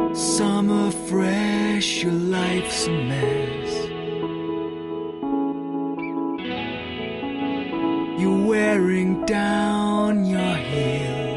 Summer fresh, your life's a mess. You're wearing down your heels.